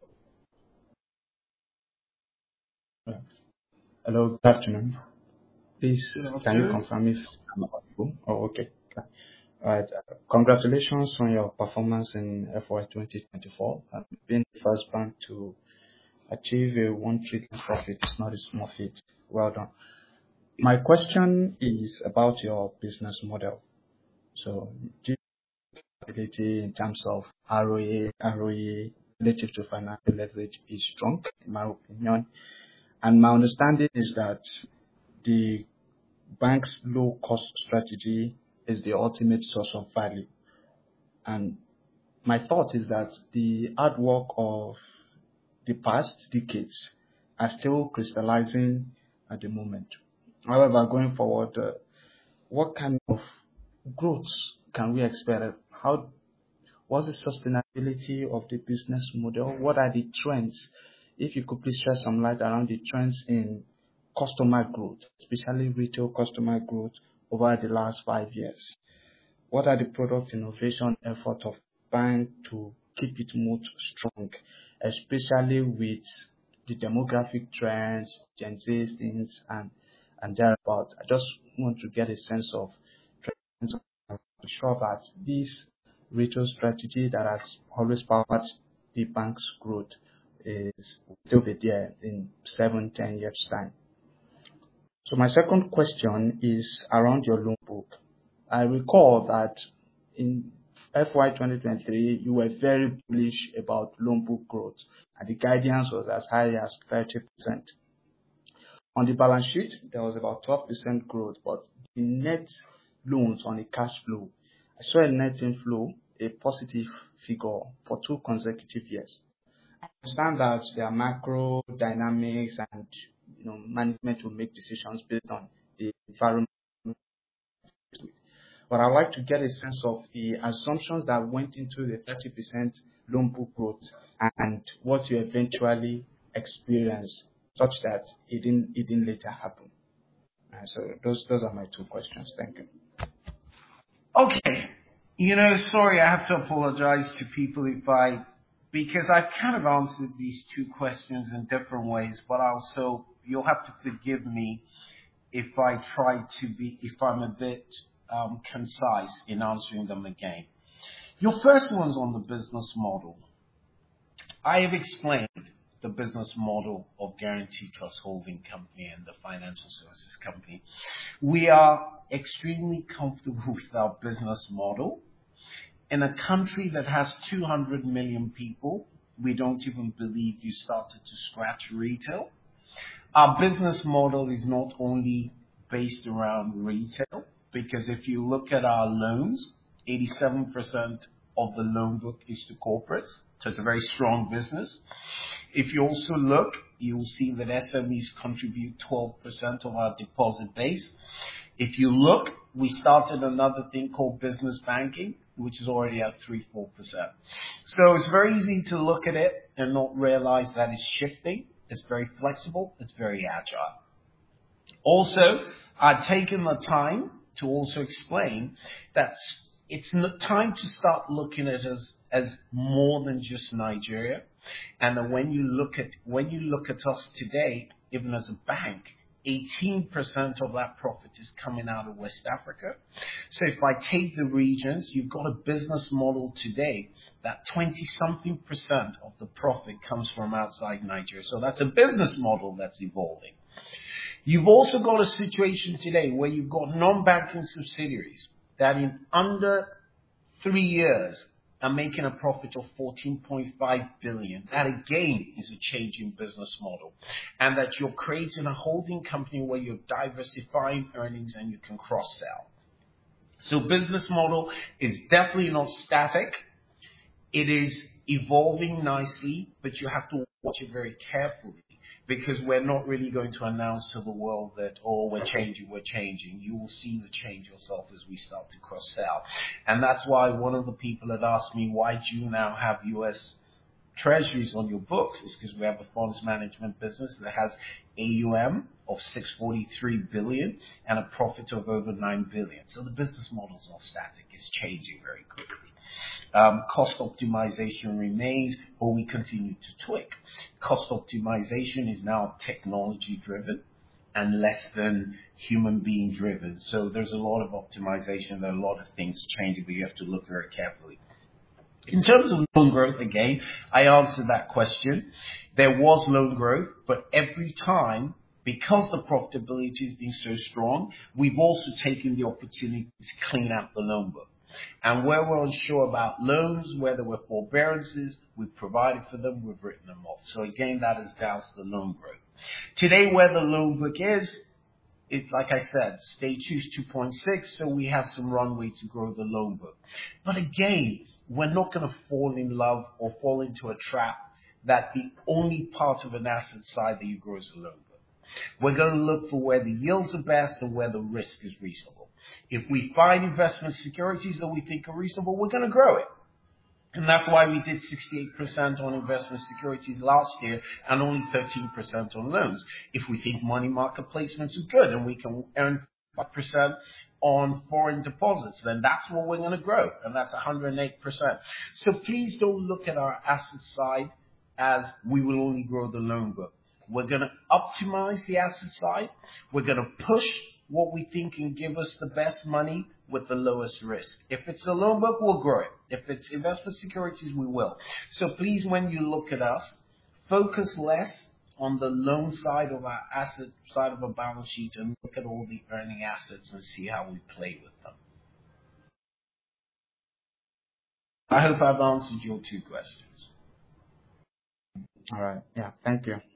Hello, good afternoon. Please, Good can you afternoon. confirm if I'm audible? Oh, okay. Okay. All right. Uh, congratulations on your performance in F Y twenty twenty-four. Uh, being the first bank to achieve a one trillion profit is not a small feat. Well done. My question is about your business model. So, do you have ability in terms of R O A, R O E relative to financial leverage is strong, in my opinion. And my understanding is that the bank's low-cost strategy is the ultimate source of value. And my thought is that the hard work of the past decades are still crystallizing at the moment. However, going forward, uh, what kind of growth can we expect? How What's the sustainability of the business model? What are the trends? If you could please shed some light around the trends in customer growth, especially retail customer growth over the last five years. What are the product innovation efforts of bank to keep it more strong, especially with the demographic trends, Gen Z things, and and thereabout? I just want to get a sense of trends to show that this retail strategy that has always powered the bank's growth is still be there in seven, ten years time. So my second question is around your loan book. I recall that in F Y twenty twenty-three, you were very bullish about loan book growth, and the guidance was as high as thirty percent. On the balance sheet, there was about twelve percent growth, but the net loans on the cash flow, I saw a net inflow, a positive figure for two consecutive years. I understand that there are macro dynamics and you know management will make decisions based on the environment. But I'd like to get a sense of the assumptions that went into the thirty percent loan book growth and what you eventually experienced such that it didn't, it didn't later happen. Uh, so those, those are my two questions. Thank you. Okay. You know, sorry, I have to apologize to people if I, because I've kind of answered these two questions in different ways, but also you'll have to forgive me if I try to be, if I'm a bit um, concise in answering them again. Your first one's on the business model. I have explained the business model of Guaranty Trust Holding Company and the financial services company. We are extremely comfortable with our business model. In a country that has two hundred million people, we don't even believe you started to scratch retail. Our business model is not only based around retail, because if you look at our loans, eighty-seven percent of the loan book is to corporates, so it's a very strong business. If you also look, you'll see that S M Es contribute twelve percent of our deposit base. If you look, we started another thing called business banking, which is already at three to four percent. So it's very easy to look at it and not realize that it's shifting. It's very flexible. It's very agile. Also, I've taken the time to also explain that it's n- time to start looking at us as more than just Nigeria. And then when you look at when you look at us today, even as a bank, eighteen percent of that profit is coming out of West Africa. So if I take the regions, you've got a business model today that twenty something percent of the profit comes from outside Nigeria. So that's a business model that's evolving. You've also got a situation today where you've got non-banking subsidiaries that in under three years are making a profit of fourteen point five billion. That again is a change in business model. And that you're creating a holding company where you're diversifying earnings and you can cross-sell. So business model is definitely not static. It is evolving nicely, but you have to watch it very carefully. Because we're not really going to announce to the world that, oh, we're changing, we're changing. You will see the change yourself as we start to cross-sell. And that's why one of the people had asked me, why do you now have U S treasuries on your books? It's because we have a funds management business that has A U M of six hundred forty-three billion dollars and a profit of over nine billion dollars. So the business model is not static. It's changing very quickly. Um, cost optimization remains, but we continue to tweak. Cost optimization is now technology driven and less than human being driven. So there's a lot of optimization. There are a lot of things changing, but you have to look very carefully. In terms of loan growth, again, I answered that question. There was loan growth, but every time, because the profitability has been so strong, we've also taken the opportunity to clean out the loan book. And where we're unsure about loans, where there were forbearances, we've provided for them, we've written them off. So again, that has doused the loan growth. Today, where the loan book is, it's like I said, stage two is two point six, so we have some runway to grow the loan book. But again, we're not going to fall in love or fall into a trap that the only part of an asset side that you grow is the loan book. We're going to look for where the yields are best and where the risk is reasonable. If we find investment securities that we think are reasonable, we're going to grow it. And that's why we did sixty-eight percent on investment securities last year and only thirteen percent on loans. If we think money market placements are good and we can earn five percent on foreign deposits, then that's what we're going to grow. And that's one hundred eight percent. So please don't look at our asset side as we will only grow the loan book. We're going to optimize the asset side. We're going to push what we think can give us the best money with the lowest risk. If it's a loan book, we'll grow it. If it's investment securities, we will. So please, when you look at us, focus less on the loan side of our asset side of our balance sheet and look at all the earning assets and see how we play with them. I hope I've answered your two questions. All right. Yeah. Thank you.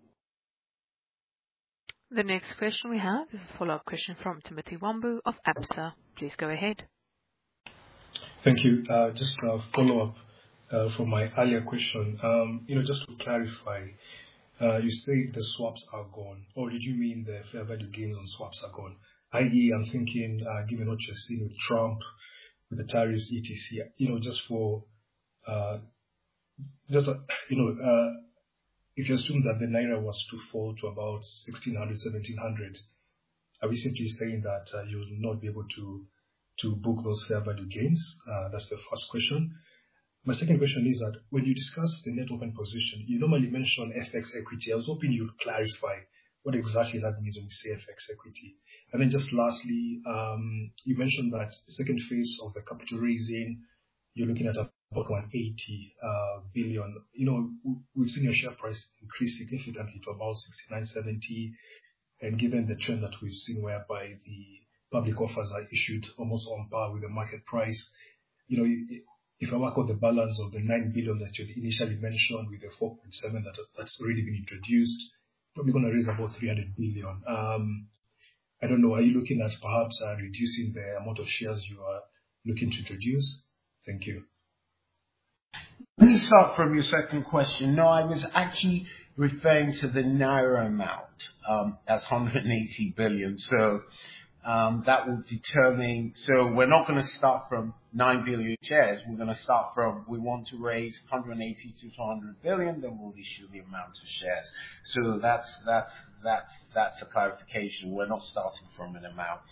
The next question we have is a follow-up question from Timothy Wambu of ABSA. Please go ahead. Thank you. Uh, just a follow-up uh, from my earlier question. Um, you know, just to clarify, uh, you say the swaps are gone, or did you mean the fair value gains on swaps are gone? that is, I'm thinking, uh, given what you're seeing with Trump, with the tariffs, et cetera, you know, just for, uh, just, uh, you know, uh, if you assume that the Naira was to fall to about sixteen hundred, seventeen hundred, are we simply saying that uh, you will not be able to to book those fair value gains? Uh, that's the first question. My second question is that when you discuss the net open position, you normally mention F X equity. I was hoping you'd clarify what exactly that means when you say F X equity. And then just lastly, um, you mentioned that the second phase of the capital raising, you're looking at about one hundred eighty uh, billion. You know, we've seen your share price increase significantly to about sixty-nine, seventy. And given the trend that we've seen whereby the public offers are issued almost on par with the market price, you know, if I work out the balance of the nine billion that you initially mentioned with the four point seven that, that's already been introduced, probably going to raise about three hundred billion. Um, I don't know, are you looking at perhaps uh, reducing the amount of shares you are looking to introduce? Thank you. Let me start from your second question. No, I was actually referring to the Naira amount um, as one hundred eighty billion. So um, that will determine, so we're not going to start from nine billion shares. We're going to start from, we want to raise one hundred eighty to two hundred billion, then we'll issue the amount of shares. So that's, that's, that's, that's a clarification. We're not starting from an amount.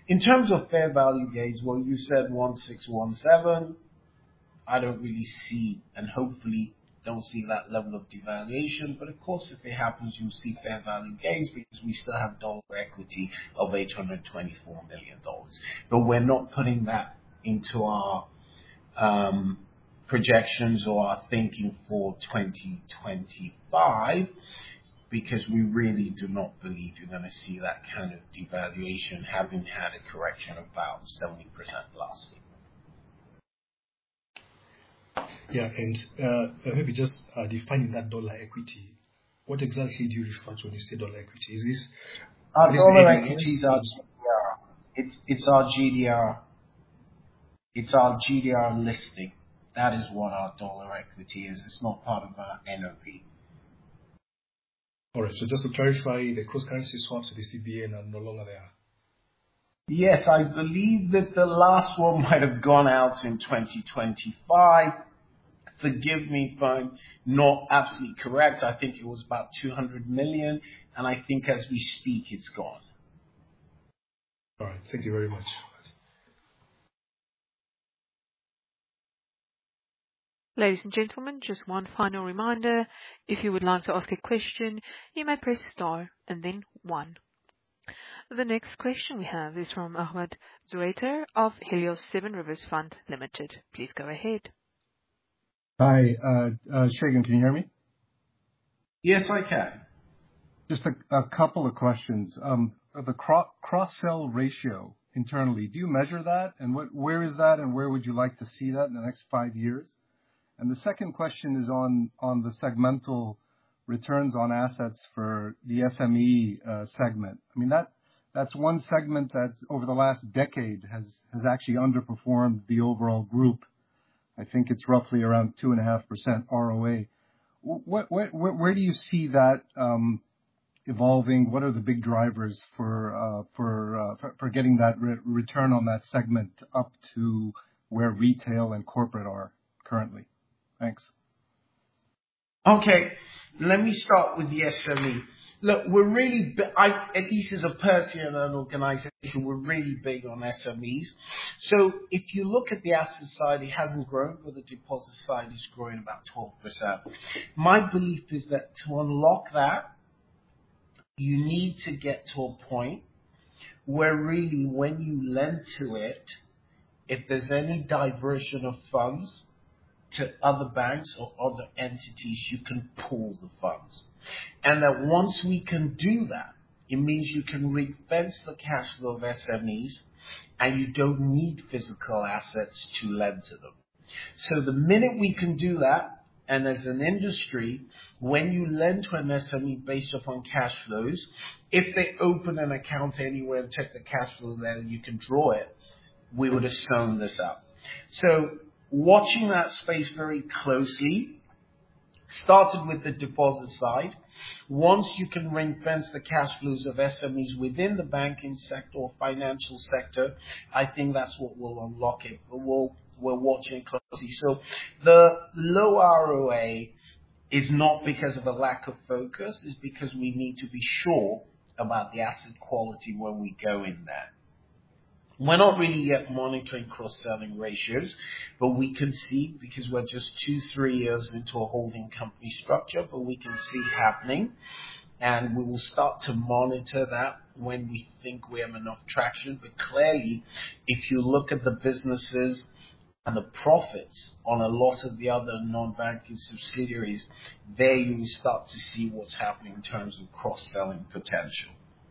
In terms of fair value gains, well, you said one six one seven. I don't really see, and hopefully don't see that level of devaluation. But of course, if it happens, you'll see fair value gains because we still have dollar equity of eight hundred twenty-four million dollars. But we're not putting that into our um, projections or our thinking for twenty twenty-five because we really do not believe you're going to see that kind of devaluation, having had a correction of about seventy percent last year. Yeah, and uh, maybe just uh, defining that dollar equity. What exactly do you refer to when you say dollar equity? Is this our is dollar this equity is our G D R. It's it's our G D R. It's our G D R listing. That is what our dollar equity is. It's not part of our N O P. All right. So just to clarify, the cross currency swaps to the C B N are no longer there. Yes, I believe that the last one might have gone out in twenty twenty-five. Forgive me if I'm not absolutely correct. I think it was about two hundred million, and I think as we speak, it's gone. All right. Thank you very much. Ladies and gentlemen, just one final reminder. If you would like to ask a question, you may press star and then one. The next question we have is from Ahmed Zuaiter of Helios Seven Rivers Fund Limited. Please go ahead. Hi, uh, uh, Segun, can you hear me? Yes, I can. Just a, a couple of questions. Um, the cro- cross-sell ratio internally, do you measure that? And what, where is that, and where would you like to see that in the next five years? And the second question is on, on the segmental returns on assets for the S M E uh, segment. I mean, that that's one segment that over the last decade has, has actually underperformed the overall group. I think it's roughly around two and a half percent R O A. What, what, where, where do you see that um, evolving? What are the big drivers for uh, for, uh, for for getting that re- return on that segment up to where retail and corporate are currently? Thanks. Okay, let me start with the S M E. Look, we're really, I, at least as a person and an organization, we're really big on S M Es. So if you look at the asset side, it hasn't grown, but the deposit side is growing about twelve percent. My belief is that to unlock that, you need to get to a point where really when you lend to it, if there's any diversion of funds to other banks or other entities, you can pool the funds. And that once we can do that, it means you can ring-fence the cash flow of S M Es and you don't need physical assets to lend to them. So the minute we can do that, and as an industry, when you lend to an S M E based upon cash flows, if they open an account anywhere and take the cash flow there and you can draw it, we would have sewn this up. So watching that space very closely, started with the deposit side. Once you can ring-fence the cash flows of S M Es within the banking sector or financial sector, I think that's what will unlock it. But we'll, we're watching closely. So the low R O A is not because of a lack of focus, it's because we need to be sure about the asset quality when we go in there. We're not really yet monitoring cross-selling ratios, but we can see, because we're just two, three years into a holding company structure, but we can see it happening. And we will start to monitor that when we think we have enough traction. But clearly, if you look at the businesses and the profits on a lot of the other non-banking subsidiaries, there you will start to see what's happening in terms of cross-selling potential.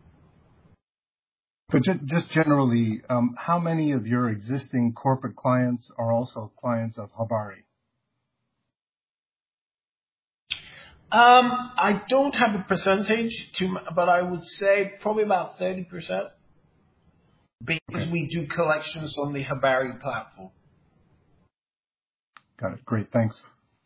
But just generally, um, how many of your existing corporate clients are also clients of Habari? Um, I don't have a percentage, to, but I would say probably about thirty percent because okay. we do collections on the Habari platform. Got it. Great. Thanks.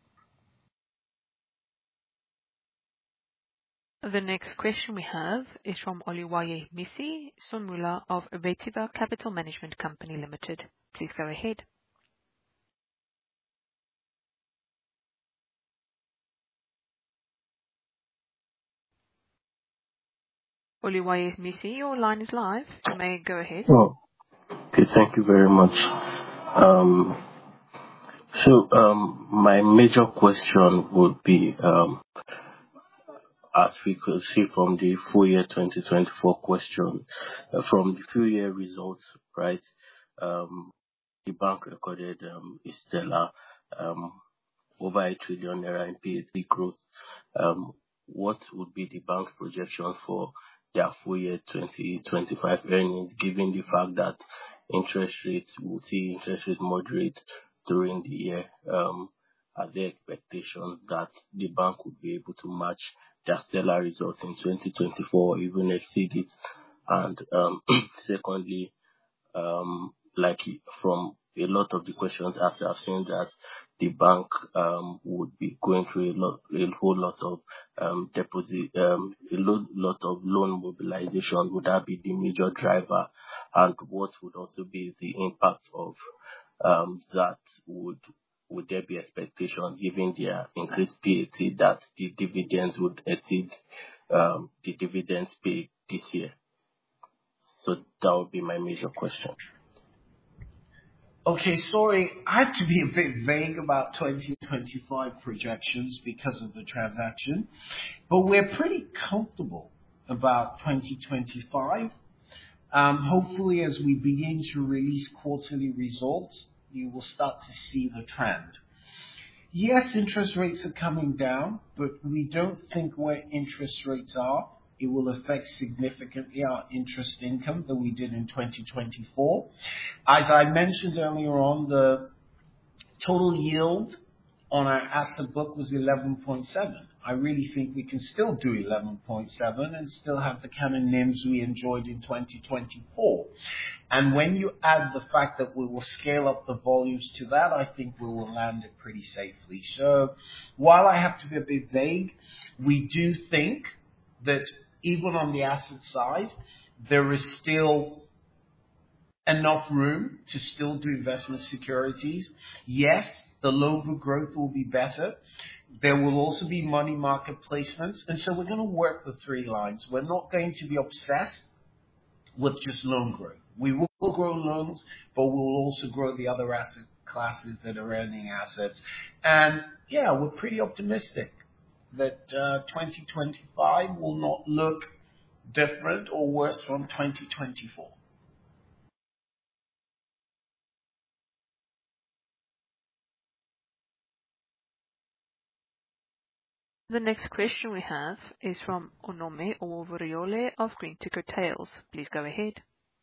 The next question we have is from Oluwaye Misi Somula of Vetiva Capital Management Company Limited. Please go ahead. Oluwayemisi, your line is live. You may go ahead. Oh, okay. Thank you very much. Um, so, um, my major question would be, um, as we could see from the full year twenty twenty-four question, uh, from the full year results, right? Um, the bank recorded um, a stellar um, over a trillion naira in P A T growth. Um, what would be the bank's projection for their full year twenty twenty-five earnings, given the fact that interest rates will see interest rate moderate during the year? Um, are there expectations that the bank would be able to match their stellar results in twenty twenty-four or even exceed it? And um, secondly, um, like from a lot of the questions after, I've seen that the bank um, would be going through a lot, a whole lot of um, deposit, um, a lot, lot of loan mobilization. Would that be the major driver? And what would also be the impact of um, that? Would would there be expectations, given their increased P A T, that the dividends would exceed um, the dividends paid this year? So that would be my major question. Okay, sorry, I have to be a bit vague about twenty twenty-five projections because of the transaction, but we're pretty comfortable about twenty twenty-five. Um, hopefully, as we begin to release quarterly results, you will start to see the trend. Yes, interest rates are coming down, but we don't think where interest rates are, it will affect significantly our interest income that we did in twenty twenty-four. As I mentioned earlier on, the total yield on our asset book was eleven point seven. I really think we can still do eleven point seven and still have the kind of N I Ms we enjoyed in twenty twenty-four. And when you add the fact that we will scale up the volumes to that, I think we will land it pretty safely. So while I have to be a bit vague, we do think that even on the asset side, there is still enough room to still do investment securities. Yes, the loan book growth will be better. There will also be money market placements. And so we're going to work the three lines. We're not going to be obsessed with just loan growth. We will grow loans, but we'll also grow the other asset classes that are earning assets. And yeah, we're pretty optimistic that uh, twenty twenty-five will not look different or worse from twenty twenty-four. The next question we have is from Onome Owovoriole of Green Ticker Tales. Please go ahead.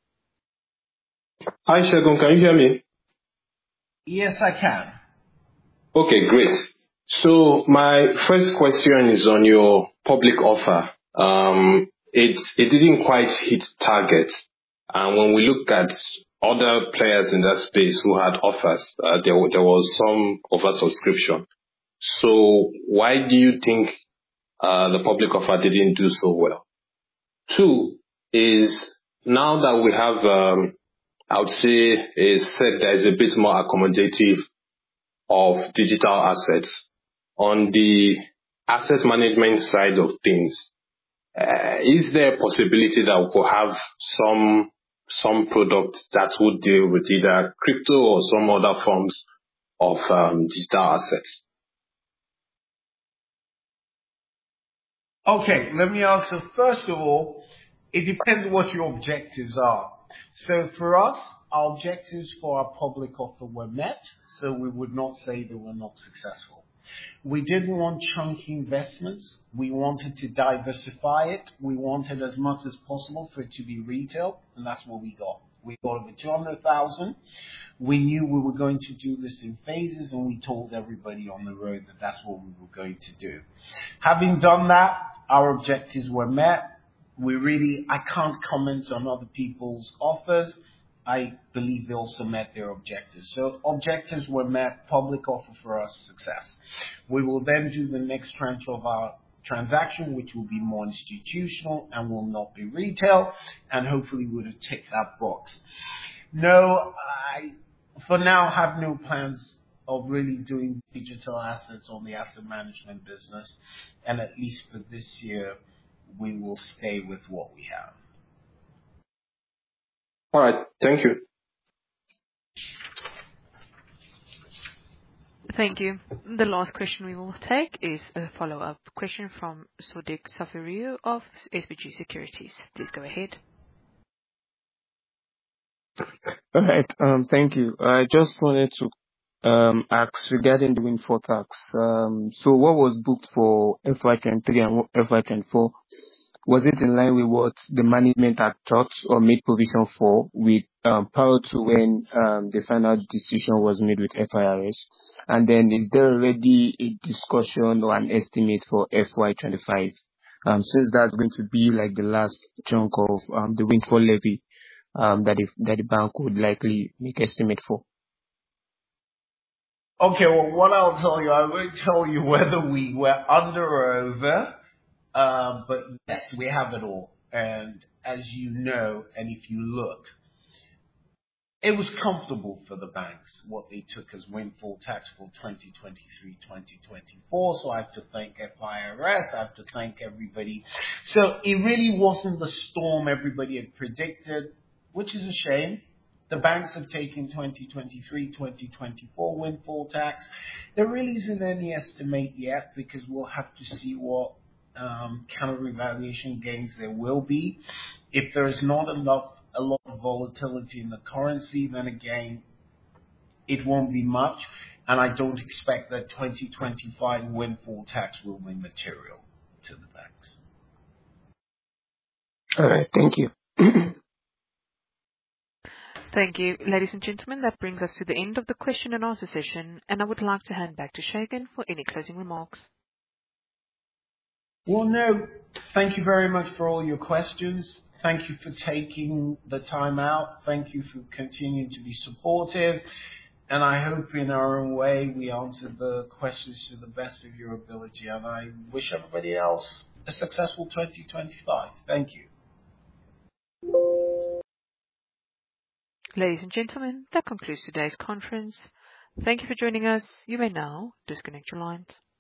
Hi, Segun. Can you hear me? Yes, I can. Okay, great. So my first question is on your public offer. Um, it it didn't quite hit target, and when we look at other players in that space who had offers, uh, there there was some oversubscription. So why do you think uh, the public offer didn't do so well? Two is, now that we have, um, I would say, a set that is a bit more accommodative of digital assets, on the asset management side of things, uh, is there a possibility that we could have some some product that would deal with either crypto or some other forms of um, digital assets? Okay, let me answer. First of all, it depends what your objectives are. So for us, our objectives for our public offer were met, so we would not say they were not successful. We didn't want chunky investments. We wanted to diversify it. We wanted as much as possible for it to be retail, and that's what we got. We got over two hundred thousand. We knew we were going to do this in phases, and we told everybody on the road that that's what we were going to do. Having done that, our objectives were met. We really, I can't comment on other people's offers. I believe they also met their objectives. So objectives were met, public offer for us, success. We will then do the next tranche of our transaction, which will be more institutional and will not be retail, and hopefully would have ticked that box. No, I, for now, have no plans of really doing digital assets on the asset management business, and at least for this year, we will stay with what we have. All right. Thank you. Thank you. The last question we will take is a follow-up question from Sodiq Safiriyu of S B G Securities. Please go ahead. All right. Um, thank you. I just wanted to um, ask regarding the windfall tax. Um, so what was booked for F Y twenty-three and F Y twenty-four? Was it in line with what the management had thought or made provision for with um, prior to when um, the final decision was made with F I R S? And then is there already a discussion or an estimate for F Y twenty-five? Um, since that's going to be like the last chunk of um, the windfall levy um, that, if, that the bank would likely make estimate for. Okay, well, what I'll tell you, I won't tell you whether we were under or over. Uh, but yes, we have it all. And as you know, and if you look, it was comfortable for the banks, what they took as windfall tax for twenty twenty-three, twenty twenty-four. So I have to thank F I R S. I have to thank everybody. So it really wasn't the storm everybody had predicted, which is a shame. The banks have taken twenty twenty-three, twenty twenty-four windfall tax. There really isn't any estimate yet because we'll have to see what Um, counter revaluation gains there will be. If there is not enough, a lot of volatility in the currency, then again, it won't be much. And I don't expect that twenty twenty-five windfall tax will be material to the banks. All right. Thank you. Thank you. Ladies and gentlemen, that brings us to the end of the question and answer session, and I would like to hand back to Segun for any closing remarks. Well, no, thank you very much for all your questions. Thank you for taking the time out. Thank you for continuing to be supportive. And I hope in our own way we answered the questions to the best of your ability. And I wish everybody else a successful twenty twenty-five. Thank you. Ladies and gentlemen, that concludes today's conference. Thank you for joining us. You may now disconnect your lines.